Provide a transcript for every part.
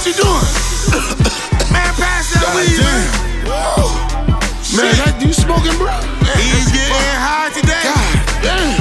What you doing? Man, pass that weed, man. Man, that you smoking, bro? He's getting high today. God damn.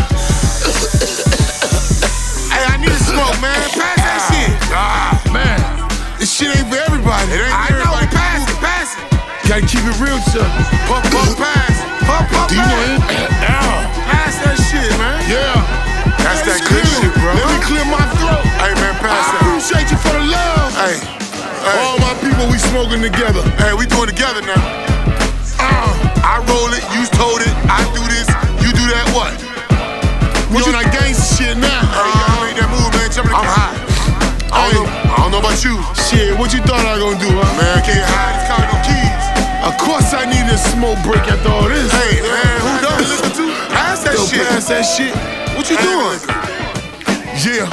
Hey, I need to smoke, man. Pass that shit. Man, this shit ain't for everybody. It ain't for everybody. Pass it. Gotta keep it real, Chuck. Puff, pass. Puff, Do you know pass. him? Pass that shit, man. Yeah. That's that good shit, bro. Let me clear my throat. Hey, man, pass I that. appreciate you for the love. Hey. All my people, we smoking together. Hey, we doing together now. I roll it, you told it, I do this, you do that, what? We on that gangsta shit now. Hey, you gotta make that move, man. I'm high. I don't know about you. Shit, what you thought I gonna do, huh? Man, I can't hide this car, no keys. Of course I need a smoke break after all this. Hey, man, who don't listen to? Pass that Yo, shit. pass that shit. What you doing? Yeah.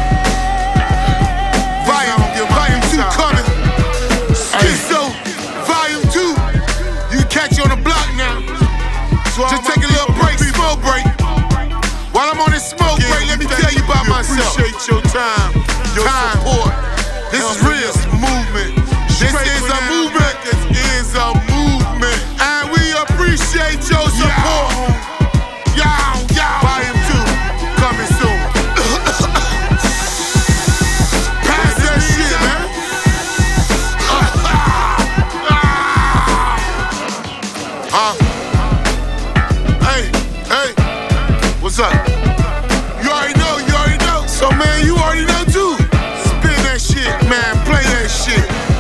Volume 2 coming. So, volume 2. You catch you on the block now. Just take a little break, smoke break. While I'm on this smoke break, let me tell you about myself. Appreciate your time, your support. This is real. This movement. This is a movement. This is a movement. And we appreciate your support. Volume 2 coming soon. Pass that shit, man. Hey, what's up? You already know. So, man, you already know too. Spin that shit, man. Play that shit.